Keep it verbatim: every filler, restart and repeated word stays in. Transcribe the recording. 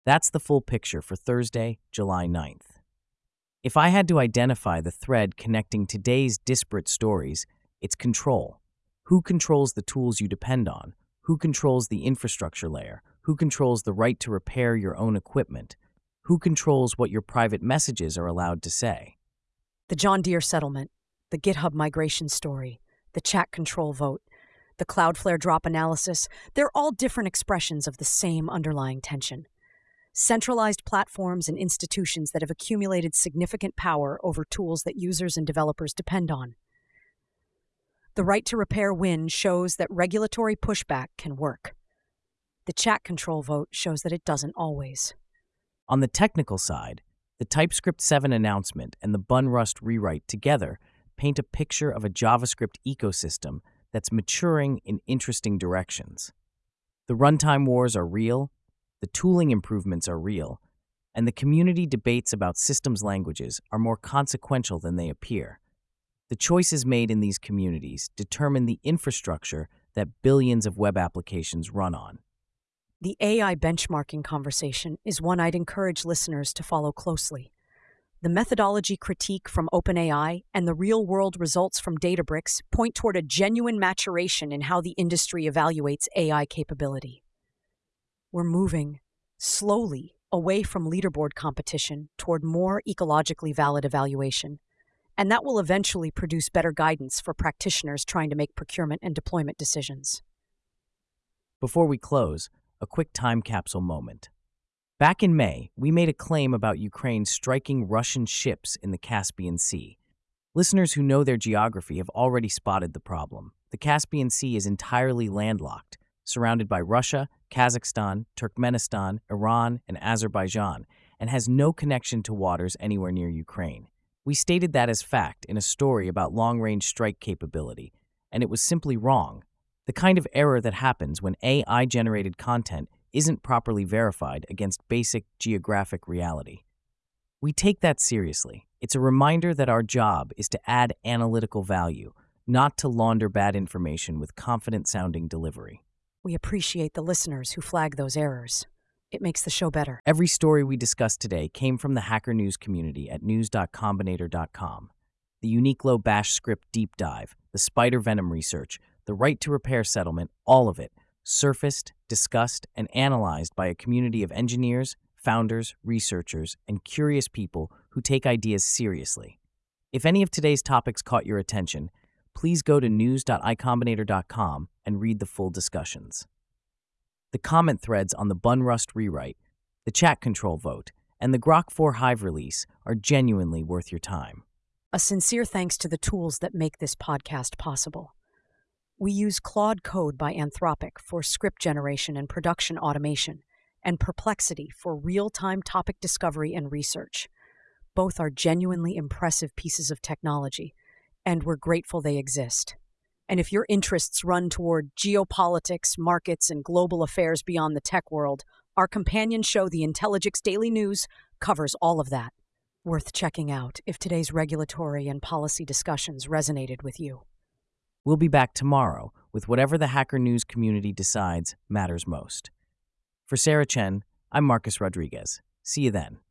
That's the full picture for Thursday, July ninth. If I had to identify the thread connecting today's disparate stories, it's control. Who controls the tools you depend on? Who controls the infrastructure layer? Who controls the right to repair your own equipment? Who controls what your private messages are allowed to say? The John Deere settlement, the GitHub migration story, the chat control vote, the Cloudflare drop analysis, they're all different expressions of the same underlying tension. Centralized platforms and institutions that have accumulated significant power over tools that users and developers depend on. The right to repair win shows that regulatory pushback can work. The chat control vote shows that it doesn't always. On the technical side, the TypeScript seven announcement and the Bunrust rewrite together paint a picture of a JavaScript ecosystem that's maturing in interesting directions. The runtime wars are real, the tooling improvements are real, and the community debates about systems languages are more consequential than they appear. The choices made in these communities determine the infrastructure that billions of web applications run on. The A I benchmarking conversation is one I'd encourage listeners to follow closely. The methodology critique from OpenAI and the real-world results from Databricks point toward a genuine maturation in how the industry evaluates A I capability. We're moving, slowly, away from leaderboard competition toward more ecologically valid evaluation, and that will eventually produce better guidance for practitioners trying to make procurement and deployment decisions. Before we close, a quick time capsule moment. Back in May, we made a claim about Ukraine striking Russian ships in the Caspian Sea. Listeners who know their geography have already spotted the problem. The Caspian Sea is entirely landlocked, surrounded by Russia, Kazakhstan, Turkmenistan, Iran, and Azerbaijan, and has no connection to waters anywhere near Ukraine. We stated that as fact in a story about long-range strike capability, and it was simply wrong. The kind of error that happens when A I-generated content isn't properly verified against basic geographic reality. We take that seriously. It's a reminder that our job is to add analytical value, not to launder bad information with confident-sounding delivery. We appreciate the listeners who flag those errors. It makes the show better. Every story we discussed today came from the Hacker News community at news dot combinator dot com. The Uniqlo Bash script deep dive, the Spider Venom research, the right to repair settlement, all of it, surfaced, discussed, and analyzed by a community of engineers, founders, researchers, and curious people who take ideas seriously. If any of today's topics caught your attention, please go to news dot i combinator dot com and read the full discussions. The comment threads on the Bunrust rewrite, the chat control vote, and the Grok four Hive release are genuinely worth your time. A sincere thanks to the tools that make this podcast possible. We use Claude Code by Anthropic for script generation and production automation, and Perplexity for real-time topic discovery and research. Both are genuinely impressive pieces of technology, and we're grateful they exist. And if your interests run toward geopolitics, markets, and global affairs beyond the tech world, our companion show, The Intelligix Daily News, covers all of that. Worth checking out if today's regulatory and policy discussions resonated with you. We'll be back tomorrow with whatever the Hacker News community decides matters most. For Sarah Chen, I'm Marcus Rodriguez. See you then.